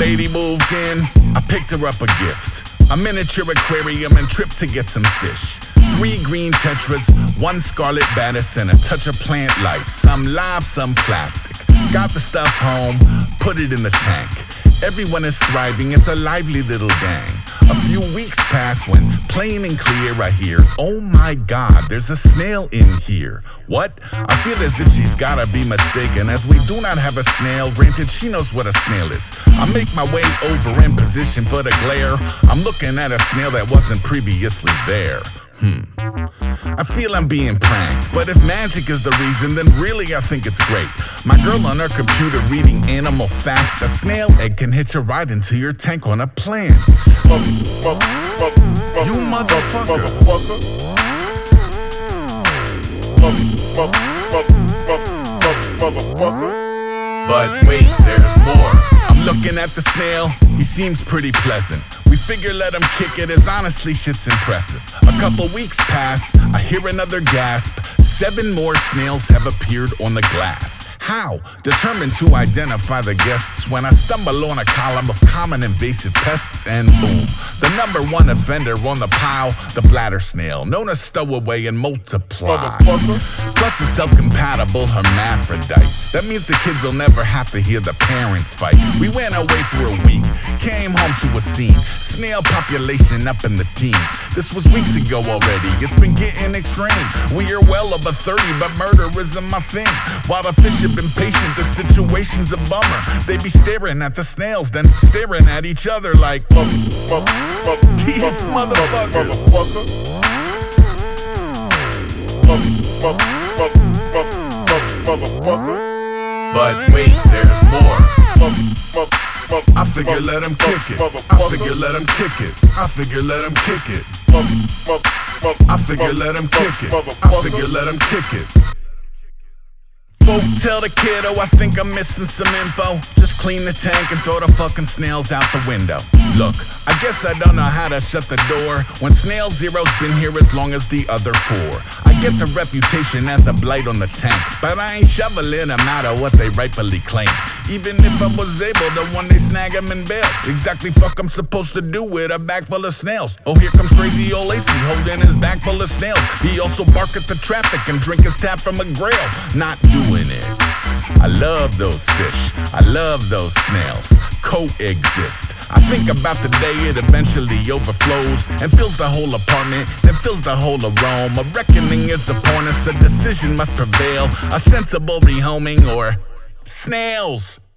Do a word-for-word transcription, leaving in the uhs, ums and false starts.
lady moved in, I picked her up a gift. A miniature aquarium and trip to get some fish. Three green tetras, one scarlet baddest, and a touch of plant life. Some live, some plastic. Got the stuff home, put it in the tank. Everyone is thriving, it's a lively little gang. A few weeks pass when, plain and clear, I hear, oh my God, there's a snail in here. What? I feel as if she's gotta be mistaken, as we do not have a snail. Granted, she knows what a snail is. I make my way over in position for the glare. I'm looking at a snail that wasn't previously there. Hmm. I feel I'm being pranked, but if magic is the reason, then really I think it's great. My girl on her computer reading animal facts. A snail egg can hitch a ride into your tank on a plant. You motherfucker. But wait, there's more. I'm looking at the snail, he seems pretty pleasant. We figure let him kick it, as honestly shit's impressive. A couple weeks pass, I hear another gasp. Seven more snails have appeared on the glass. How? Determined to identify the guests when I stumble on a column of common invasive pests, and boom, the number one offender on the pile, the bladder snail, known as stowaway and multiply. Plus a self-compatible hermaphrodite. That means the kids will never have to hear the parents fight. We went away for a week, came home to a scene. Snail population up in the teens. This was weeks ago already, it's been getting extreme. We are well over thirty, but murder isn't my thing. While the fish have been patient, the situation's a bummer. They be staring at the snails, then staring at each other like these motherfuckers. But wait, there's more. I figure let him kick it. I figure let him kick it. I figure let him kick it. I figure let him kick it. I figure let him kick it. Folk tell the kiddo I think I'm missing some info. Just clean the tank and throw the fucking snails out the window. Look, I guess I don't know how to shut the door when Snail Zero's been here as long as the other four. I get the reputation as a blight on the tank, but I ain't shoveling them out of what they rightfully claim. Even if I was able to one day snag them and bail, exactly fuck I'm supposed to do with a bag full of snails? Oh, here comes crazy old Lacey holding his bag full of snails. He also bark at the traffic and drink his tap from a grail. Not doing it. I love those fish, I love those snails, coexist. I think about the day it eventually overflows and fills the whole apartment, then fills the whole of Rome. A reckoning is upon us, a decision must prevail, a sensible rehoming or snails.